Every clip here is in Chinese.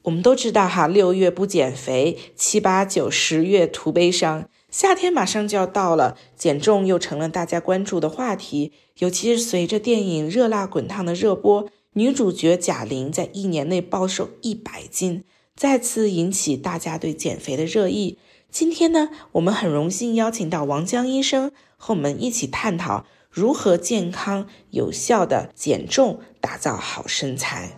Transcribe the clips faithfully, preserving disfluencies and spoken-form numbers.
我们都知道哈，六月不减肥，七八九十月徒悲伤。夏天马上就要到了，减重又成了大家关注的话题，尤其是随着电影《热辣滚烫》的热播，女主角贾玲在一年内暴瘦一百斤，再次引起大家对减肥的热议。今天呢，我们很荣幸邀请到王江医生和我们一起探讨如何健康有效的减重，打造好身材。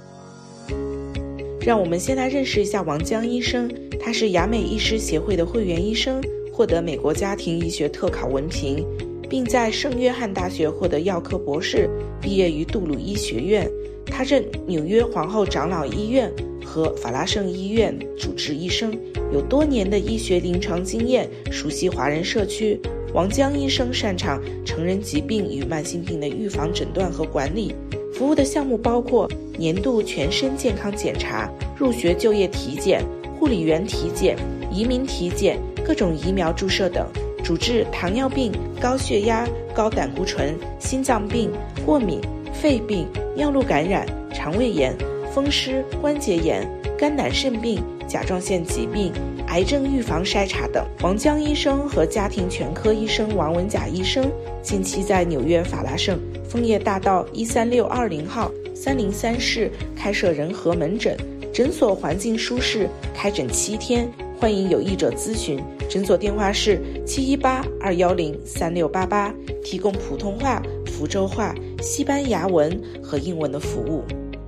让我们先来认识一下王江医生，他是亚美医师协会的会员医生，获得美国家庭医学特考文凭，并在圣约翰大学获得药科博士，毕业于杜鲁医学院。他任纽约皇后长老医院和法拉盛医院主治医生，有多年的医学临床经验，熟悉华人社区。王江医生擅长成人疾病与慢性病的预防、诊断和管理，服务的项目包括年度全身健康检查、入学就业体检、护理员体检、移民体检、各种疫苗注射等，主治糖尿病、高血压、高胆固醇、心脏病、过敏、肺病、尿路感染、肠胃炎、风湿、关节炎、肝胆肾病、甲状腺疾病、癌症预防筛查等。王江医生和家庭全科医生王文甲医生近期在纽约法拉盛枫叶大道一三六二零号三零三室开设人和门诊，诊所环境舒适，开诊七天，欢迎有意者咨询。诊所电话是七一八二一零三六八八，提供普通话、福州话、西班牙文和英文的服务。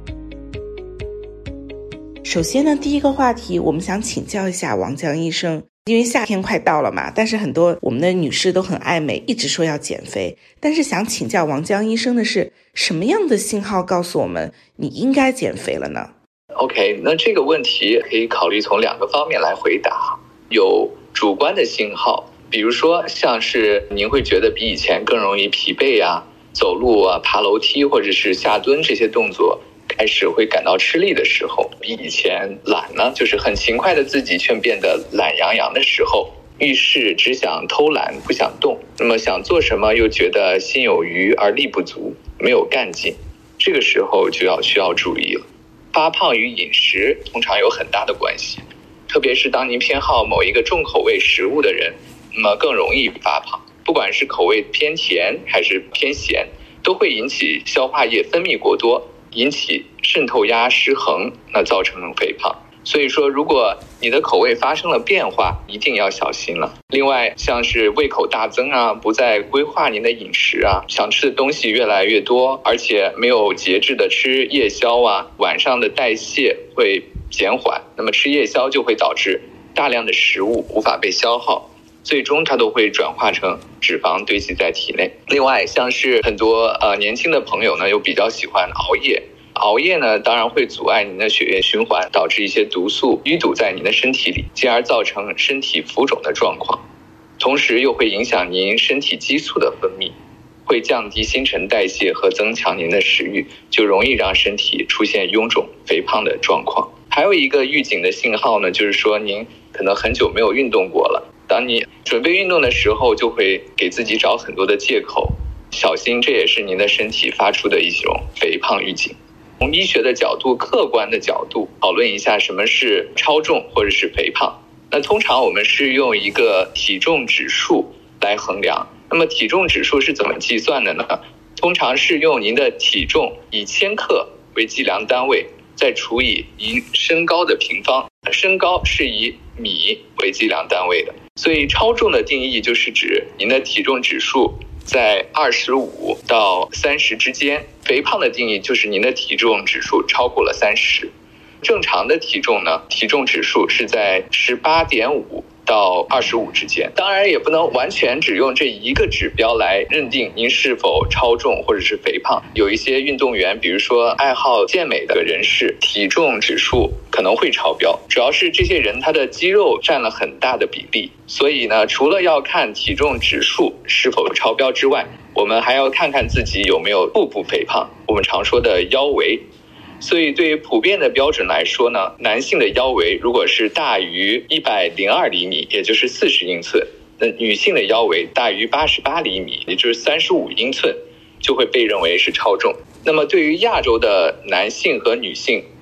首先呢，第一个话题我们想请教一下王江医生，因为夏天快到了嘛，但是很多我们的女士都很爱美，一直说要减肥，但是想请教王江医生的是，什么样的信号告诉我们你应该减肥了呢？ OK， 那这个问题可以考虑从两个方面来回答。有主观的信号，比如说像是您会觉得比以前更容易疲惫啊，走路啊、爬楼梯或者是下蹲这些动作开始会感到吃力的时候，比以前懒呢，就是很勤快的自己却变得懒洋洋的时候，遇事只想偷懒不想动，那么想做什么又觉得心有余而力不足，没有干劲，这个时候就要需要注意了。发胖与饮食通常有很大的关系，特别是当您偏好某一个重口味食物的人，那么更容易发胖。不管是口味偏甜还是偏咸，都会引起消化液分泌过多，引起渗透压失衡，那造成肥胖。所以说如果你的口味发生了变化，一定要小心了。另外像是胃口大增啊，不再规划您的饮食啊，想吃的东西越来越多，而且没有节制的吃夜宵啊，晚上的代谢会减缓，那么吃夜宵就会导致大量的食物无法被消耗，最终它都会转化成脂肪堆积在体内。另外像是很多呃年轻的朋友呢，又比较喜欢熬夜，熬夜呢当然会阻碍您的血液循环，导致一些毒素淤堵在您的身体里，进而造成身体浮肿的状况，同时又会影响您身体激素的分泌，会降低新陈代谢和增强您的食欲，就容易让身体出现臃肿肥胖的状况。还有一个预警的信号呢，就是说您可能很久没有运动过了，当你准备运动的时候，就会给自己找很多的借口，小心这也是您的身体发出的一种肥胖预警。从医学的角度、客观的角度讨论一下什么是超重或者是肥胖。那通常我们是用一个体重指数来衡量，那么体重指数是怎么计算的呢？通常是用您的体重以千克为计量单位，再除以您身高的平方，身高是以米为计量单位的。所以超重的定义就是指您的体重指数在二十五到三十之间，肥胖的定义就是您的体重指数超过了三十。正常的体重呢，体重指数是在十八点五到二十五之间。当然也不能完全只用这一个指标来认定您是否超重或者是肥胖。有一些运动员，比如说爱好健美的人士，体重指数可能会超标，主要是这些人他的肌肉占了很大的比例。所以呢，除了要看体重指数是否超标之外，我们还要看看自己有没有腹部肥胖，我们常说的腰围。所以对于普遍的标准来说呢，男性的腰围如果是大于一百零二厘米，也就是四十英寸，那女性的腰围大于八十八厘米，也就是三十五英寸，就会被认为是超重。那么对于亚洲的男性和女性，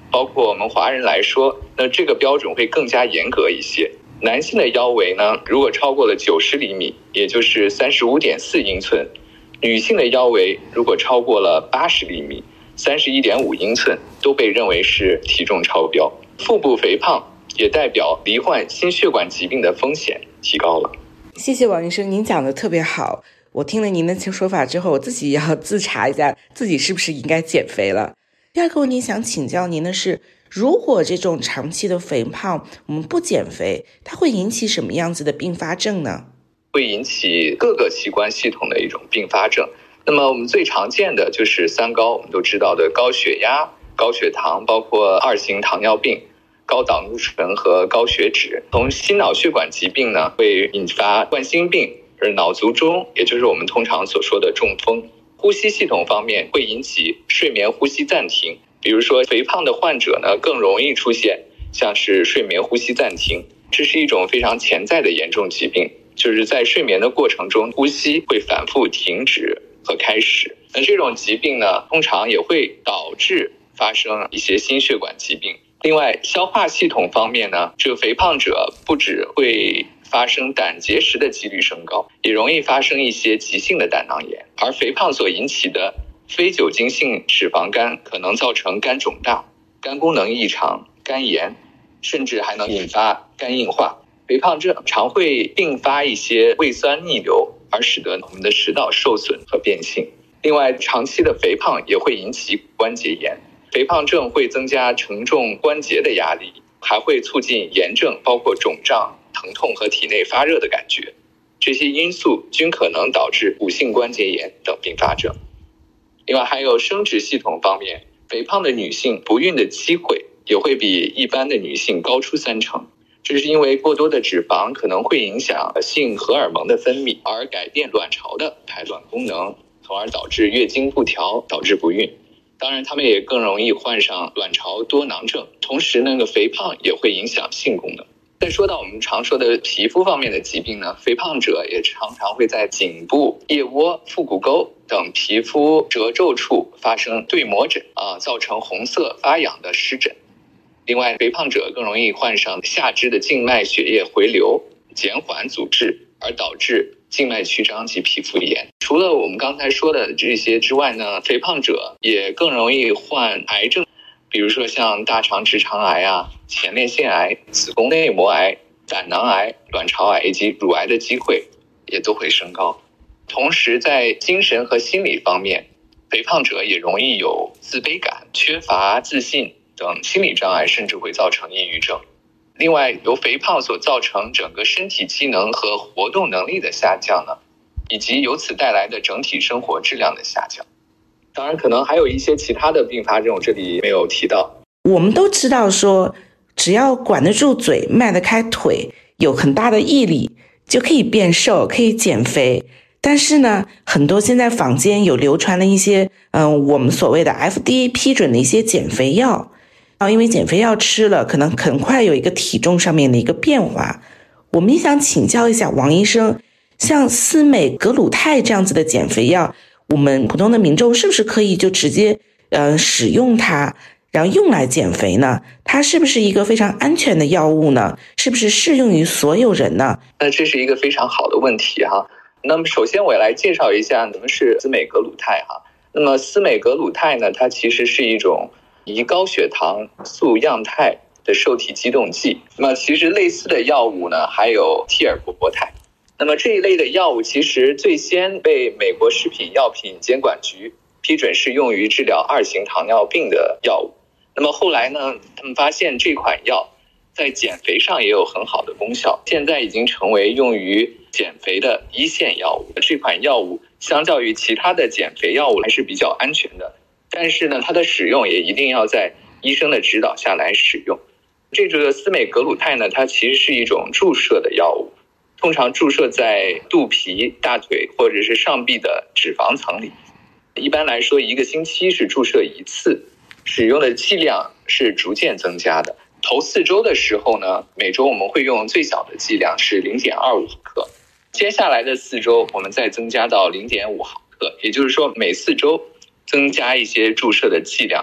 包括我们华人来说，那这个标准会更加严格一些。男性的腰围呢，如果超过了九十厘米，也就是 三十五点四英寸，女性的腰围如果超过了八十厘米， 三十一点五英寸，都被认为是体重超标。腹部肥胖也代表罹患心血管疾病的风险提高了。 谢谢王医生，您讲的特别好，我听了您的说法之后，我自己要自查一下自己是不是应该减肥了。第二个问题想请教您的是，如果这种长期的肥胖我们不减肥，它会引起什么样子的并发症呢？ 会引起各个器官系统的一种并发症。那么我们最常见的就是三高，我们都知道的高血压、高血糖，包括二型糖尿病、高胆固醇和高血脂。从心脑血管疾病呢，会引发冠心病，而脑卒中，也就是我们通常所说的中风。呼吸系统方面会引起睡眠呼吸暂停，比如说肥胖的患者呢，更容易出现像是睡眠呼吸暂停，这是一种非常潜在的严重疾病，就是在睡眠的过程中，呼吸会反复停止和开始。那这种疾病呢，通常也会导致发生一些心血管疾病。另外，消化系统方面呢，这个肥胖者不只会发生胆结石的几率升高，也容易发生一些急性的胆囊炎。而肥胖所引起的非酒精性脂肪肝可能造成肝肿大、肝功能异常、肝炎，甚至还能引发肝硬化。肥胖症常会并发一些胃酸逆流，而使得我们的食道受损和变性。另外，长期的肥胖也会引起关节炎，肥胖症会增加承重关节的压力，还会促进炎症，包括肿胀、疼痛和体内发热的感觉。这些因素均可能导致骨性关节炎等并发症。另外，还有生殖系统方面，肥胖的女性不孕的机会也会比一般的女性高出三成。这是因为过多的脂肪可能会影响性荷尔蒙的分泌，而改变卵巢的排卵功能，从而导致月经不调，导致不孕。当然，他们也更容易患上卵巢多囊症。同时，那个肥胖也会影响性功能。再说到我们常说的皮肤方面的疾病呢，肥胖者也常常会在颈部、腋窝、腹股沟等皮肤褶皱处发生对膜疹啊，造成红色发痒的湿疹。另外，肥胖者更容易患上下肢的静脉血液回流，减缓阻滞，而导致静脉曲张及皮肤炎。除了我们刚才说的这些之外呢，肥胖者也更容易患癌症，比如说像大肠直肠癌啊、前列腺癌、子宫内膜癌、胆囊癌、卵巢癌以及乳癌的机会也都会升高。同时，在精神和心理方面，肥胖者也容易有自卑感、缺乏自信等心理障碍，甚至会造成抑郁症。另外，由肥胖所造成整个身体机能和活动能力的下降呢，以及由此带来的整体生活质量的下降。当然，可能还有一些其他的并发症，这里没有提到。 我们都知道说，只要管得住嘴，迈得开腿，有很大的毅力，就可以变瘦，可以减肥。但是呢，很多现在坊间有流传了一些，嗯，我们所谓的 F D A 批准的一些减肥药。因为减肥药吃了，可能很快有一个体重上面的一个变化。我们也想请教一下王医生，像司美格鲁肽这样子的减肥药，我们普通的民众是不是可以就直接呃使用它，然后用来减肥呢？它是不是一个非常安全的药物呢？是不是适用于所有人呢？ 那这是一个非常好的问题哈。那么首先我来介绍一下什么是司美格鲁肽哈。那么司美格鲁肽呢，它其实是一种胰高血糖素样肽的受体激动剂。那么其实类似的药物呢，还有替尔博肽。那么这一类的药物其实最先被美国食品药品监管局批准是用于治疗二型糖尿病的药物。那么后来呢，他们发现这款药在减肥上也有很好的功效，现在已经成为用于减肥的一线药物。这款药物相较于其他的减肥药物还是比较安全的，但是呢，它的使用也一定要在医生的指导下来使用。这个司美格鲁肽呢，它其实是一种注射的药物，通常注射在肚皮、大腿或者是上臂的脂肪层里。一般来说，一个星期是注射一次，使用的剂量是逐渐增加的。头四周的时候呢，每周我们会用最小的剂量是 零点二五毫克，接下来的四周我们再增加到 零点五毫克，也就是说每四周增加一些注射的剂量。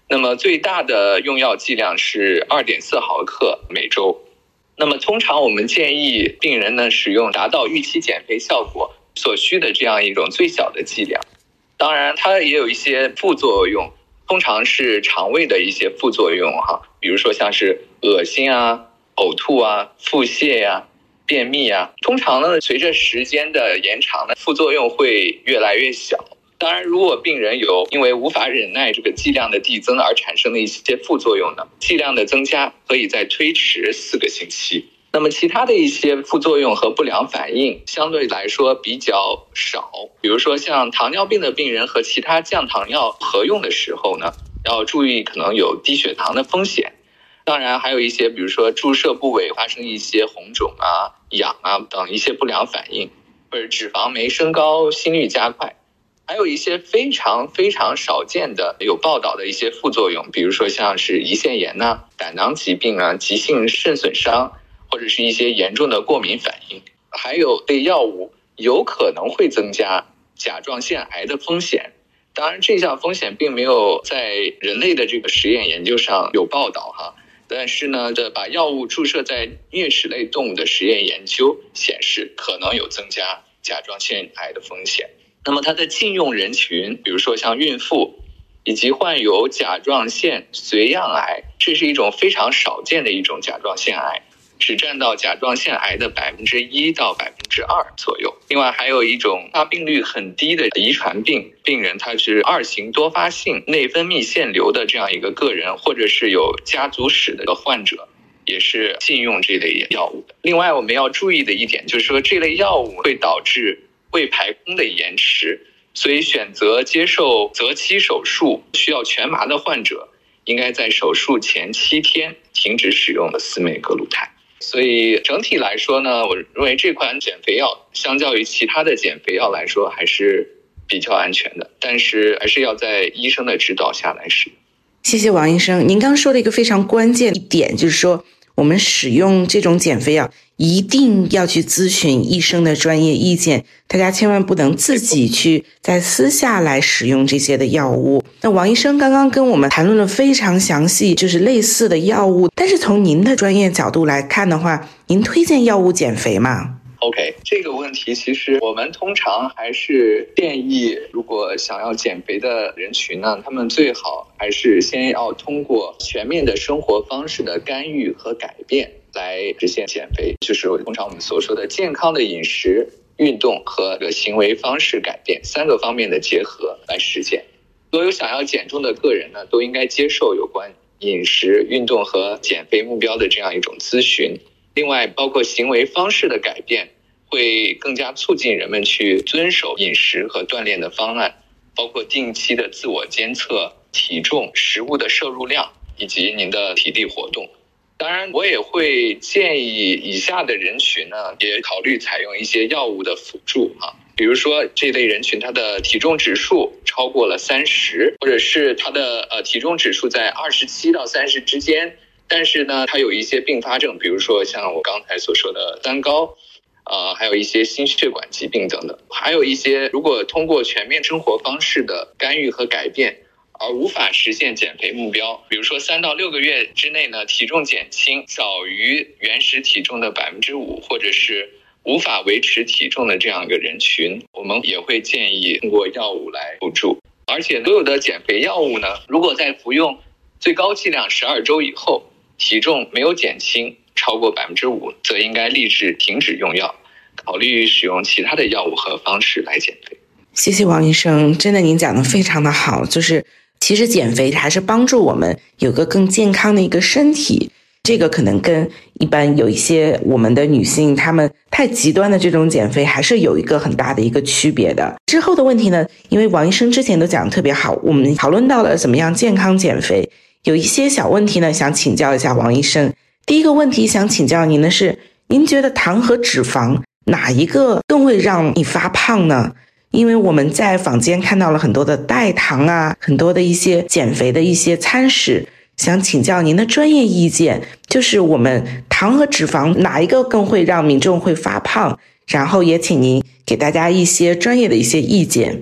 那么最大的用药剂量是 二点四毫克每周。那么通常我们建议病人呢使用达到预期减肥效果所需的这样一种最小的剂量。当然它也有一些副作用，通常是肠胃的一些副作用哈，比如说像是恶心啊、呕吐啊、腹泻啊、便秘啊。通常呢随着时间的延长呢，副作用会越来越小。当然如果病人有因为无法忍耐这个剂量的递增而产生的一些副作用呢，剂量的增加可以再推迟四个星期。那么其他的一些副作用和不良反应相对来说比较少，比如说像糖尿病的病人和其他降糖药合用的时候呢，要注意可能有低血糖的风险。当然还有一些比如说注射部位发生一些红肿啊、痒啊等一些不良反应，或者脂肪酶升高、心率加快。还有一些非常非常少见的有报道的一些副作用，比如说像是胰腺炎啊、胆囊疾病啊、急性肾损伤，或者是一些严重的过敏反应。还有对药物有可能会增加甲状腺癌的风险。当然这项风险并没有在人类的这个实验研究上有报道哈，但是呢的把药物注射在啮齿类动物的实验研究显示可能有增加甲状腺癌的风险。那么它的禁用人群，比如说像孕妇以及患有甲状腺髓样癌，这是一种非常少见的一种甲状腺癌，只占到甲状腺癌的百分之一到百分之二左右。另外还有一种发病率很低的遗传病病人，他是二型多发性内分泌腺瘤的这样一个个人，或者是有家族史的患者，也是禁用这类药物的。另外我们要注意的一点就是说，这类药物会导致胃排空的延迟，所以选择接受择期手术需要全麻的患者，应该在手术前七天停止使用的司美格鲁肽。所以整体来说呢，我认为这款减肥药相较于其他的减肥药来说还是比较安全的，但是还是要在医生的指导下来使用。 谢谢王医生，您刚说了一个非常关键一点，就是说我们使用这种减肥药一定要去咨询医生的专业意见，大家千万不能自己去在私下来使用这些的药物。那王医生刚刚跟我们谈论了非常详细，就是类似的药物，但是从您的专业角度来看的话，您推荐药物减肥吗？ OK， 这个问题其实我们通常还是建议，如果想要减肥的人群呢，他们最好还是先要通过全面的生活方式的干预和改变来实现减肥，就是通常我们所说的健康的饮食、运动和行为方式改变三个方面的结合来实现。所有想要减重的个人呢，都应该接受有关饮食、运动和减肥目标的这样一种咨询。另外包括行为方式的改变会更加促进人们去遵守饮食和锻炼的方案，包括定期的自我监测体重、食物的摄入量以及您的体力活动。当然我也会建议以下的人群呢，也考虑采用一些药物的辅助啊，比如说这类人群他的体重指数超过了三十，或者是他的呃体重指数在二十七到三十之间，但是呢他有一些并发症，比如说像我刚才所说的三高，呃，还有一些心血管疾病等等。还有一些如果通过全面生活方式的干预和改变而无法实现减肥目标，比如说三到六个月之内呢，体重减轻少于原始体重的百分之五，或者是无法维持体重的这样一个人群，我们也会建议通过药物来辅助。而且所有的减肥药物呢，如果在服用最高剂量十二周以后，体重没有减轻超过百分之五，则应该立志停止用药，考虑使用其他的药物和方式来减肥。 谢谢王医生，真的您讲的非常的好，就是其实减肥还是帮助我们有个更健康的一个身体，这个可能跟一般有一些我们的女性她们太极端的这种减肥还是有一个很大的一个区别的。之后的问题呢，因为王医生之前都讲得特别好，我们讨论到了怎么样健康减肥，有一些小问题呢想请教一下王医生。第一个问题想请教您的是，您觉得糖和脂肪哪一个更会让你发胖呢？因为我们在坊间看到了很多的代糖啊，很多的一些减肥的一些餐食，想请教您的专业意见，就是我们糖和脂肪哪一个更会让民众会发胖，然后也请您给大家一些专业的一些意见。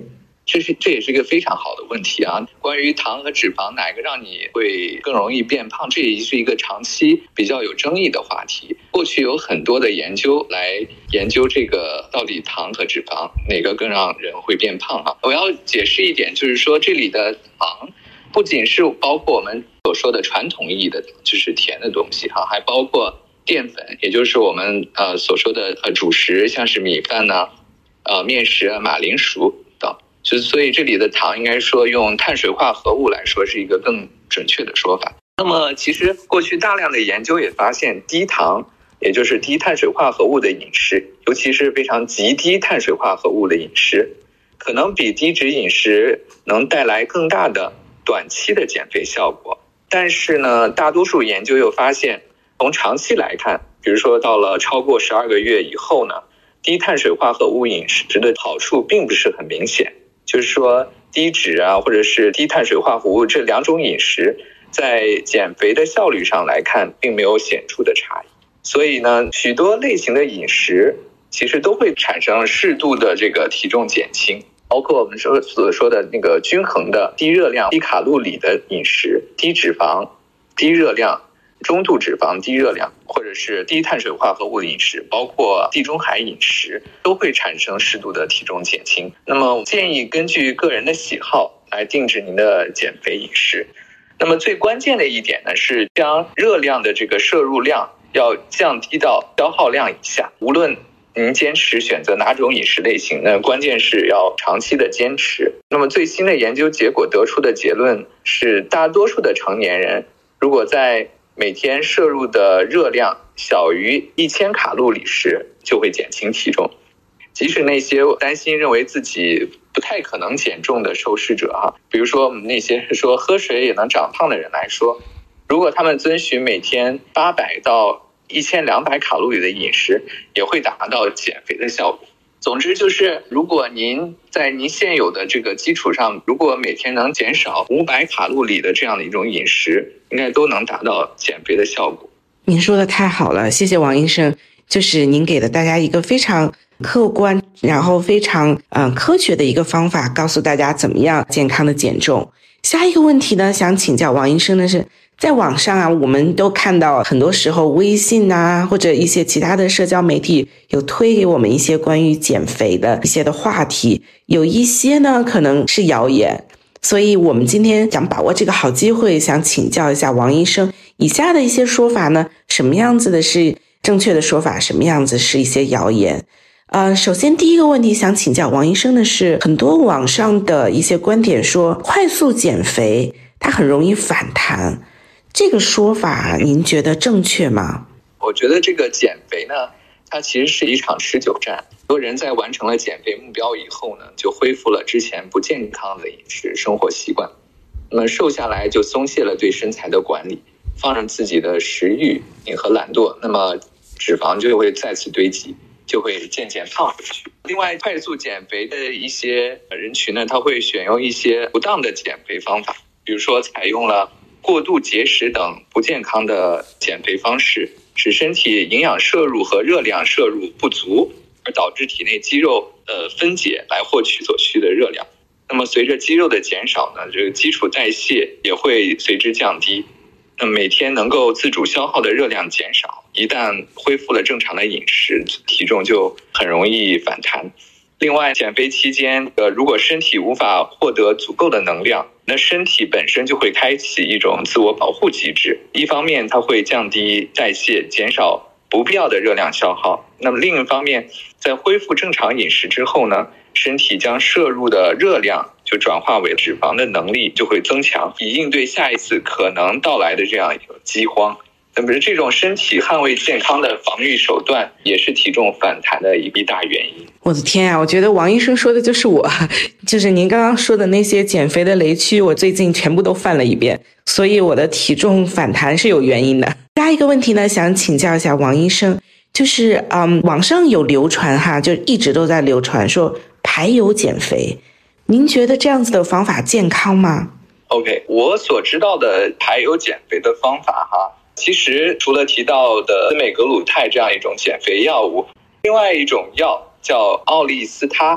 这是这也是一个非常好的问题啊。关于糖和脂肪哪个让你会更容易变胖，这也是一个长期比较有争议的话题。过去有很多的研究来研究这个到底糖和脂肪哪个更让人会变胖啊。我要解释一点，就是说这里的糖不仅是包括我们所说的传统意义的就是甜的东西哈，还包括淀粉，也就是我们呃所说的呃主食，像是米饭呢、呃面食啊、马铃薯等。就所以这里的糖应该说用碳水化合物来说是一个更准确的说法。那么其实过去大量的研究也发现，低糖也就是低碳水化合物的饮食，尤其是非常极低碳水化合物的饮食，可能比低脂饮食能带来更大的短期的减肥效果。但是呢，大多数研究又发现，从长期来看，比如说到了超过十二个月以后呢，低碳水化合物饮食的好处并不是很明显。就是说低脂啊，或者是低碳水化合物这两种饮食在减肥的效率上来看并没有显著的差异。所以呢，许多类型的饮食其实都会产生适度的这个体重减轻，包括我们所所说的那个均衡的低热量低卡路里的饮食，低脂肪低热量中度脂肪低热量，或者是低碳水化合物的饮食，包括地中海饮食，都会产生适度的体重减轻。那么我建议根据个人的喜好来定制您的减肥饮食。那么最关键的一点呢，是将热量的这个摄入量要降低到消耗量以下。无论您坚持选择哪种饮食类型呢，关键是要长期的坚持。那么最新的研究结果得出的结论是，大多数的成年人如果在每天摄入的热量小于一千卡路里时，就会减轻体重。即使那些担心认为自己不太可能减重的受试者哈，比如说我们那些说喝水也能长胖的人来说，如果他们遵循每天八百到一千两百卡路里的饮食，也会达到减肥的效果。总之就是，如果您在您现有的这个基础上，如果每天能减少五百卡路里的这样的一种饮食，应该都能达到减肥的效果。 您说的太好了，谢谢王医生，就是您给了大家一个非常客观，然后非常嗯、呃、科学的一个方法，告诉大家怎么样健康的减重。下一个问题呢，想请教王医生的是，在网上啊，我们都看到很多时候微信啊，或者一些其他的社交媒体有推给我们一些关于减肥的一些的话题，有一些呢可能是谣言。所以我们今天想把握这个好机会，想请教一下王医生，以下的一些说法呢，什么样子的是正确的说法，什么样子是一些谣言。呃，首先第一个问题想请教王医生的是，很多网上的一些观点说快速减肥它很容易反弹，这个说法您觉得正确吗？ 我觉得这个减肥呢，它其实是一场持久战。很多人在完成了减肥目标以后呢，就恢复了之前不健康的饮食生活习惯，那么瘦下来就松懈了对身材的管理，放任自己的食欲和懒惰，那么脂肪就会再次堆积，就会渐渐胖回去。另外，快速减肥的一些人群呢，他会选用一些不当的减肥方法，比如说采用了过度节食等不健康的减肥方式，使身体营养摄入和热量摄入不足，而导致体内肌肉呃分解来获取所需的热量。那么随着肌肉的减少呢，这个基础代谢也会随之降低。那每天能够自主消耗的热量减少，一旦恢复了正常的饮食，体重就很容易反弹。另外，减肥期间，呃，如果身体无法获得足够的能量，那身体本身就会开启一种自我保护机制。一方面，它会降低代谢，减少不必要的热量消耗。那么另一方面，在恢复正常饮食之后呢，身体将摄入的热量就转化为脂肪的能力就会增强，以应对下一次可能到来的这样一个饥荒。那么这种身体捍卫健康的防御手段，也是体重反弹的一大原因。 我的天啊，我觉得王医生说的就是我，就是您刚刚说的那些减肥的雷区，我最近全部都犯了一遍，所以我的体重反弹是有原因的。下一个问题呢，想请教一下王医生，就是嗯，网上有流传哈，就一直都在流传说排油减肥，您觉得这样子的方法健康吗？ OK， 我所知道的排油减肥的方法哈，其实除了提到的司美格鲁肽这样一种减肥药物，另外一种药叫奥利司他，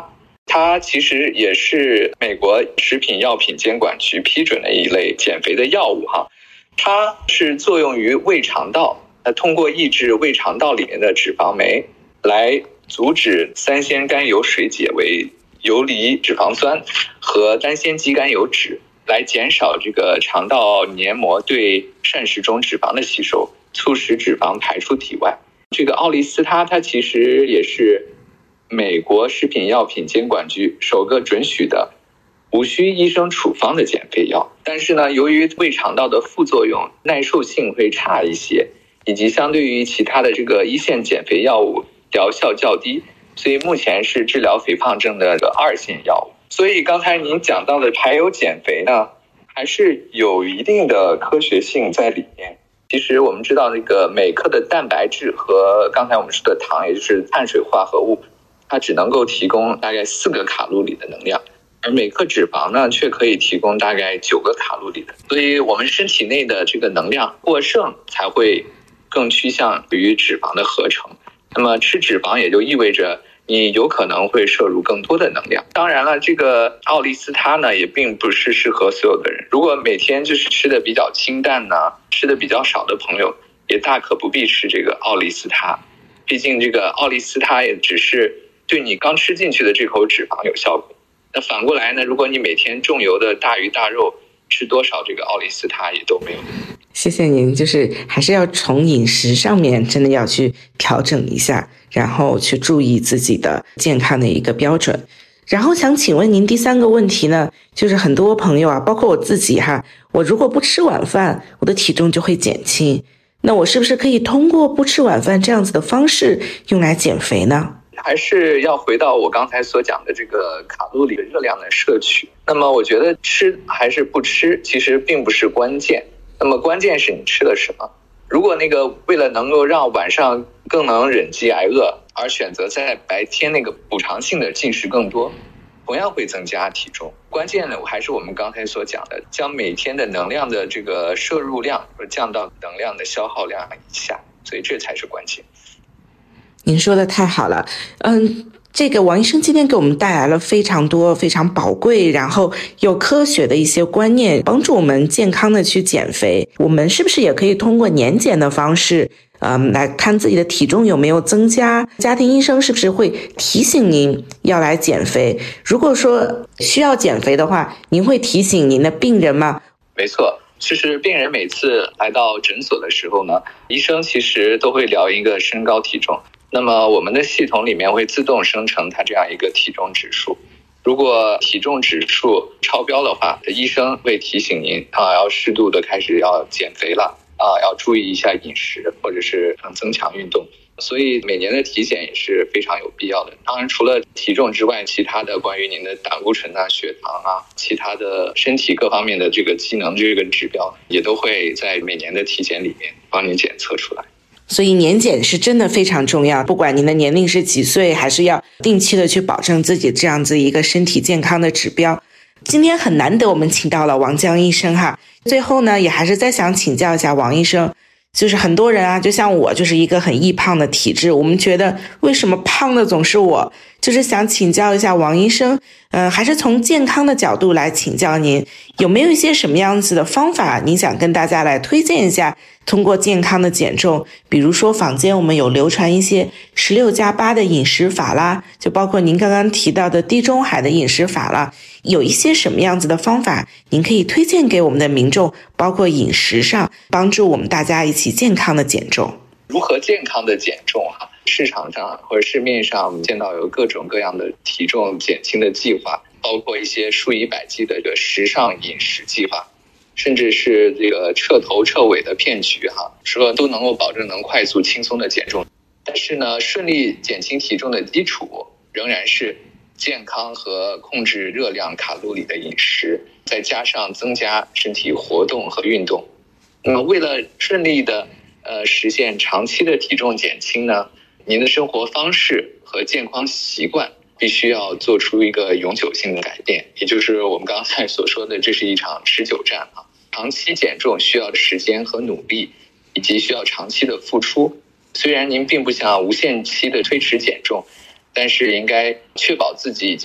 它其实也是美国食品药品监管局批准的一类减肥的药物哈，它是作用于胃肠道，通过抑制胃肠道里面的脂肪酶来阻止三酰甘油水解为游离脂肪酸和单酰肌甘油酯，来减少这个肠道黏膜对膳食中脂肪的吸收，促使脂肪排出体外。这个奥利司他它其实也是美国食品药品监管局首个准许的无需医生处方的减肥药，但是呢，由于胃肠道的副作用耐受性会差一些，以及相对于其他的这个一线减肥药物疗效较低，所以目前是治疗肥胖症的二线药物。所以刚才您讲到的排油减肥呢，还是有一定的科学性在里面。其实我们知道那个每克的蛋白质和刚才我们说的糖，也就是碳水化合物，它只能够提供大概四个卡路里的能量，而每克脂肪呢却可以提供大概九个卡路里的。所以我们身体内的这个能量过剩才会更趋向于脂肪的合成。那么吃脂肪也就意味着你有可能会摄入更多的能量。当然了，这个奥利司他呢也并不是适合所有的人。如果每天就是吃的比较清淡呢，吃的比较少的朋友，也大可不必吃这个奥利司他。毕竟这个奥利司他也只是对你刚吃进去的这口脂肪有效果。那反过来呢，如果你每天重油的大鱼大肉，吃多少这个奥利司他也都没有。 谢谢您，就是还是要从饮食上面真的要去调整一下，然后去注意自己的健康的一个标准。然后想请问您第三个问题呢，就是很多朋友啊，包括我自己哈，我如果不吃晚饭，我的体重就会减轻，那我是不是可以通过不吃晚饭这样子的方式用来减肥呢？ 还是要回到我刚才所讲的这个卡路里热量的摄取。那么我觉得吃还是不吃其实并不是关键，那么关键是你吃了什么。如果那个为了能够让晚上更能忍饥挨饿而选择在白天那个补偿性的进食更多，同样会增加体重。关键呢，还是我们刚才所讲的，将每天的能量的这个摄入量降到能量的消耗量以下，所以这才是关键。 您说的太好了，嗯，这个王医生今天给我们带来了非常多非常宝贵，然后有科学的一些观念，帮助我们健康的去减肥。我们是不是也可以通过年检的方式，嗯，来看自己的体重有没有增加？家庭医生是不是会提醒您要来减肥？如果说需要减肥的话，您会提醒您的病人吗？ 没错。其实病人每次来到诊所的时候呢，医生其实都会聊一个身高体重。那么我们的系统里面会自动生成它这样一个体重指数，如果体重指数超标的话，医生会提醒您啊，要适度的开始要减肥了啊，要注意一下饮食或者是增强运动。所以每年的体检也是非常有必要的。当然除了体重之外，其他的关于您的胆固醇啊、血糖啊，其他的身体各方面的这个机能这个指标也都会在每年的体检里面帮您检测出来。 所以年检是真的非常重要，不管您的年龄是几岁，还是要定期的去保证自己这样子一个身体健康的指标。今天很难得我们请到了王江医生哈，最后呢也还是再想请教一下王医生，就是很多人啊，就像我就是一个很易胖的体质，我们觉得为什么胖的总是我，就是想请教一下王医生，嗯、呃，还是从健康的角度来请教您，有没有一些什么样子的方法，您想跟大家来推荐一下，通过健康的减重，比如说坊间我们有流传一些十六加八的饮食法啦，就包括您刚刚提到的地中海的饮食法啦，有一些什么样子的方法，您可以推荐给我们的民众，包括饮食上，帮助我们大家一起健康的减重。 如何健康的减重哈？市场上或者市面上我们见到有各种各样的体重减轻的计划，包括一些数以百计的这个时尚饮食计划，甚至是这个彻头彻尾的骗局哈，说都能够保证能快速轻松的减重。但是呢，顺利减轻体重的基础仍然是健康和控制热量卡路里的饮食，再加上增加身体活动和运动。那么为了顺利的呃实现长期的体重减轻呢，您的生活方式和健康习惯必须要做出一个永久性的改变，也就是我们刚才所说的，这是一场持久战啊。长期减重需要时间和努力，以及需要长期的付出。虽然您并不想无限期的推迟减重，但是应该确保自己已经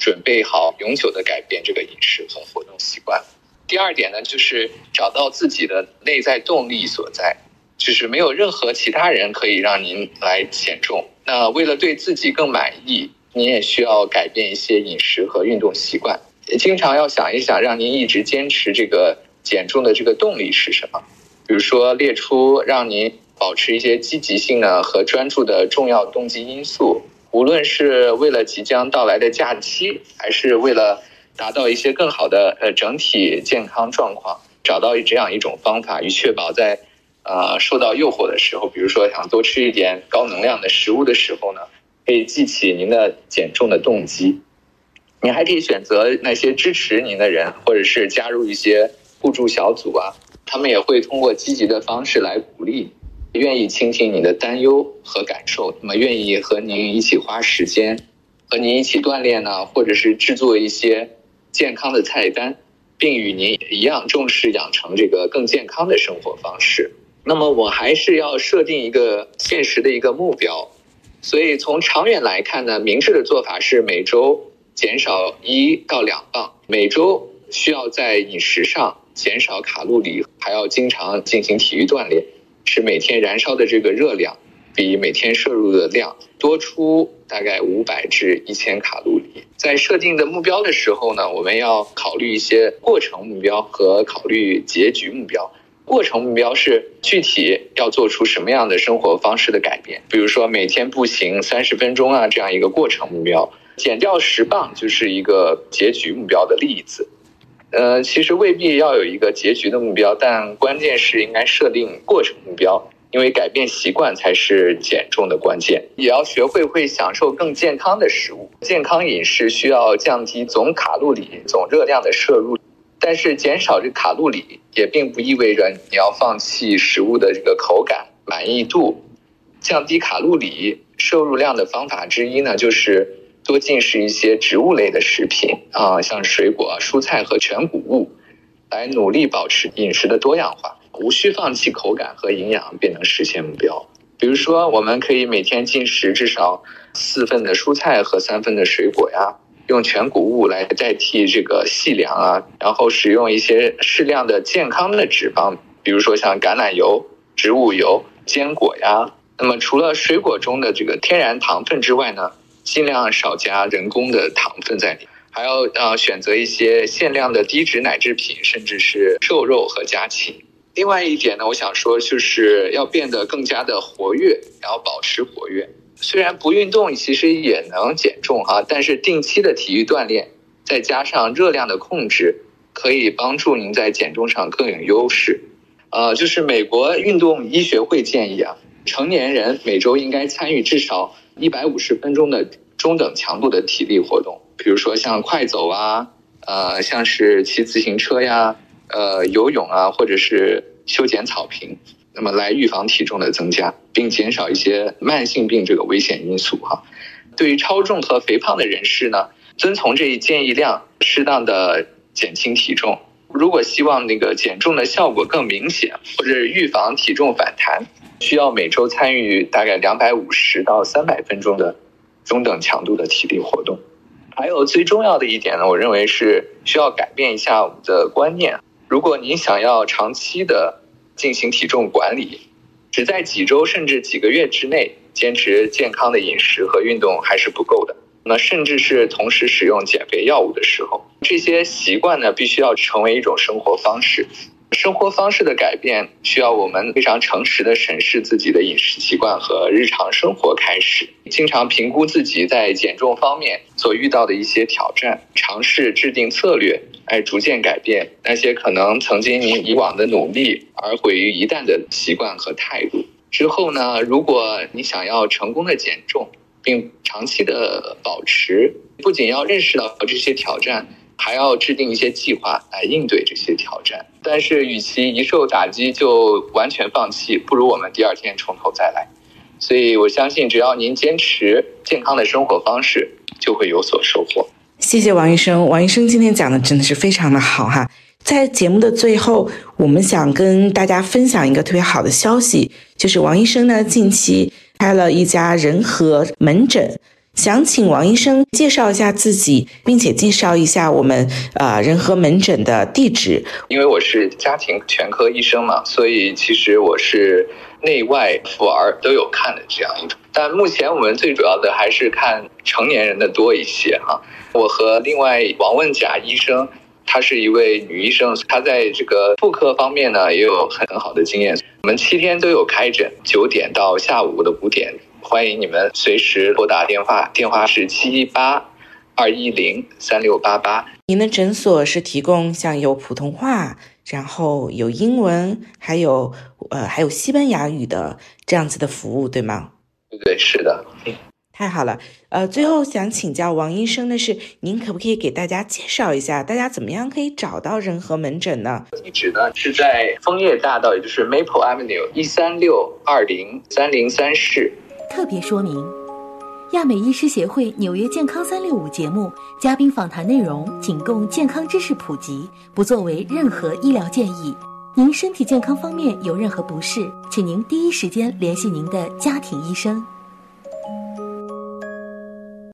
准备好永久的改变这个饮食和活动习惯。第二点呢，就是找到自己的内在动力所在，就是没有任何其他人可以让您来减重。那为了对自己更满意，你也需要改变一些饮食和运动习惯。经常要想一想，让您一直坚持这个减重的这个动力是什么？比如说列出让您保持一些积极性呢和专注的重要动机因素，无论是为了即将到来的假期，还是为了达到一些更好的呃整体健康状况，找到这样一种方法，以确保在呃受到诱惑的时候，比如说想多吃一点高能量的食物的时候呢，可以记起您的减重的动机。你还可以选择那些支持您的人，或者是加入一些互助小组啊，他们也会通过积极的方式来鼓励，愿意倾听你的担忧和感受，那么愿意和您一起花时间，和您一起锻炼呢，或者是制作一些健康的菜单，并与您一样重视养成这个更健康的生活方式。那么我还是要设定一个现实的一个目标，所以从长远来看呢，明智的做法是每周减少一到两磅，每周需要在饮食上减少卡路里，还要经常进行体育锻炼，使每天燃烧的这个热量比每天摄入的量多出大概五百至一千卡路里。在设定的目标的时候呢，我们要考虑一些过程目标和考虑结局目标。过程目标是具体要做出什么样的生活方式的改变，比如说每天步行三十分钟啊，这样一个过程目标。减掉十磅就是一个结局目标的例子。呃，其实未必要有一个结局的目标，但关键是应该设定过程目标，因为改变习惯才是减重的关键。也要学会会享受更健康的食物。健康饮食需要降低总卡路里、总热量的摄入，但是减少这卡路里也并不意味着你要放弃食物的这个口感、满意度。降低卡路里摄入量的方法之一呢，就是多进食一些植物类的食品啊，像水果、蔬菜和全谷物，来努力保持饮食的多样化，无需放弃口感和营养便能实现目标。比如说，我们可以每天进食至少四份的蔬菜和三份的水果呀，用全谷物来代替这个细粮啊，然后使用一些适量的健康的脂肪，比如说像橄榄油、植物油、坚果呀。那么除了水果中的这个天然糖分之外呢，尽量少加人工的糖分在里，还要呃选择一些限量的低脂奶制品，甚至是瘦肉和家禽。另外一点呢，我想说就是要变得更加的活跃，然后保持活跃。虽然不运动其实也能减重哈，但是定期的体育锻炼，再加上热量的控制，可以帮助您在减重上更有优势。呃，就是美国运动医学会建议啊，成年人每周应该参与至少一百五十分钟的中等强度的体力活动，比如说像快走啊，呃，像是骑自行车呀，呃，游泳啊，或者是修剪草坪，那么来预防体重的增加，并减少一些慢性病这个危险因素哈。对于超重和肥胖的人士呢，遵从这一建议量，适当的减轻体重。如果希望那个减重的效果更明显，或者预防体重反弹，需要每周参与大概两百五十到三百分钟的中等强度的体力活动。还有最重要的一点呢，我认为是需要改变一下我们的观念。如果您想要长期的进行体重管理，只在几周甚至几个月之内坚持健康的饮食和运动还是不够的。那甚至是同时使用减肥药物的时候，这些习惯呢，必须要成为一种生活方式。生活方式的改变需要我们非常诚实的审视自己的饮食习惯和日常生活开始，经常评估自己在减重方面所遇到的一些挑战，尝试制定策略，来逐渐改变那些可能曾经您以往的努力而毁于一旦的习惯和态度。之后呢，如果你想要成功的减重并长期的保持，不仅要认识到这些挑战，还要制定一些计划来应对这些挑战。但是与其一受打击就完全放弃，不如我们第二天从头再来。所以我相信只要您坚持健康的生活方式，就会有所收获。 谢谢王医生，王医生今天讲的真的是非常的好哈。在节目的最后，我们想跟大家分享一个特别好的消息，就是王医生呢近期开了一家仁和门诊， 想请王医生介绍一下自己，并且介绍一下我们呃仁和门诊的地址。 因为我是家庭全科医生嘛，所以其实我是内外妇儿都有看的这样一种。但目前我们最主要的还是看成年人的多一些哈。我和另外王问甲医生，她是一位女医生，她在这个妇科方面呢也有很好的经验。我们七天都有开诊，九点到下午的五点。欢迎你们随时拨打电话，电话是七一八二一零三六八八。 您的诊所是提供像有普通话，然后有英文，还有呃还有西班牙语的这样子的服务，对吗？ 对对，是的。 太好了，呃，最后想请教王医生的是，您可不可以给大家介绍一下，大家怎么样可以找到仁和门诊呢？ 地址呢是在枫叶大道，也就是 Maple Avenue 一三六二零三零三室。 特别说明，亚美医师协会纽约健康三六五节目嘉宾访谈内容仅供健康知识普及，不作为任何医疗建议。您身体健康方面有任何不适，请您第一时间联系您的家庭医生。